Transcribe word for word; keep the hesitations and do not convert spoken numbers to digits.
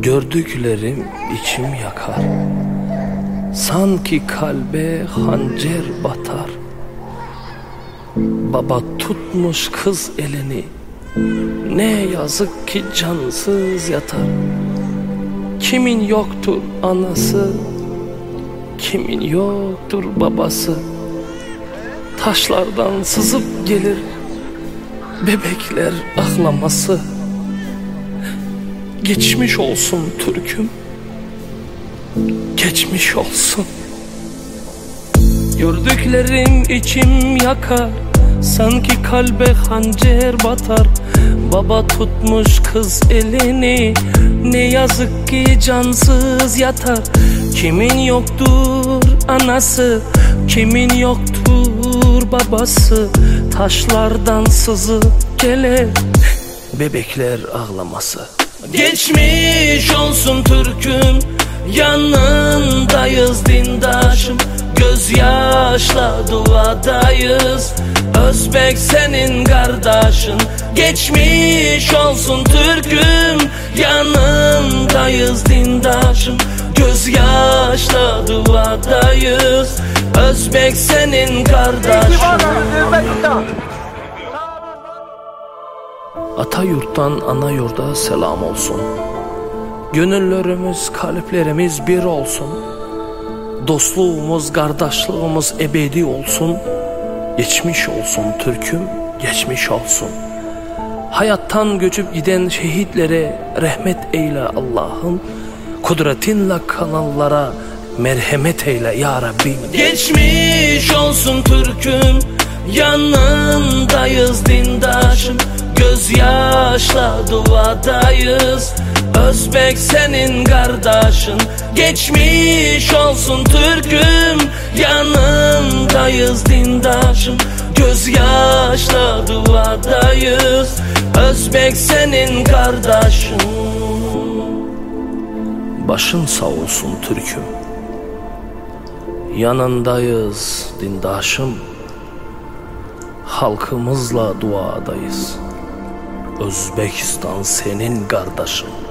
Gördüklerim içim yakar, sanki kalbe hançer batar. Baba tutmuş kız elini, ne yazık ki cansız yatar. Kimin yoktur anası, kimin yoktur babası. Taşlardan sızıp gelir bebekler ağlaması. Geçmiş olsun Türk'üm, geçmiş olsun. Gördüklerim içim yakar, sanki kalbe hançer batar. Baba tutmuş kız elini, ne yazık ki cansız yatar. Kimin yoktur anası, kimin yoktur babası. Taşlardan sızıp gelir bebekler ağlaması. Geçmiş olsun Türk'üm, yanındayız dindaşım. Gözyaşla duadayız, Özbek senin kardeşin. Geçmiş olsun Türk'üm, yanındayız dindaşım. Gözyaşla duadayız, Özbek senin kardeşin. Ata yurttan ana yurda selam olsun. Gönüllerimiz, kalplerimiz bir olsun. Dostluğumuz, kardeşliğimiz ebedi olsun. Geçmiş olsun Türk'üm, geçmiş olsun. Hayattan göçüp giden şehitlere rahmet eyle Allah'ım. Kudretinle kanallara merhamet eyle ya Rabbim. Geçmiş olsun Türk'üm, yanındayız dindaşım. Gözyaşla duadayız, Özbek senin kardeşin. Geçmiş olsun Türk'üm, yanındayız dindaşım. Gözyaşla duadayız, Özbek senin kardeşin. Başın sağ olsun Türk'üm, yanındayız dindaşım. Halkımızla duadayız, Özbekistan senin kardeşin.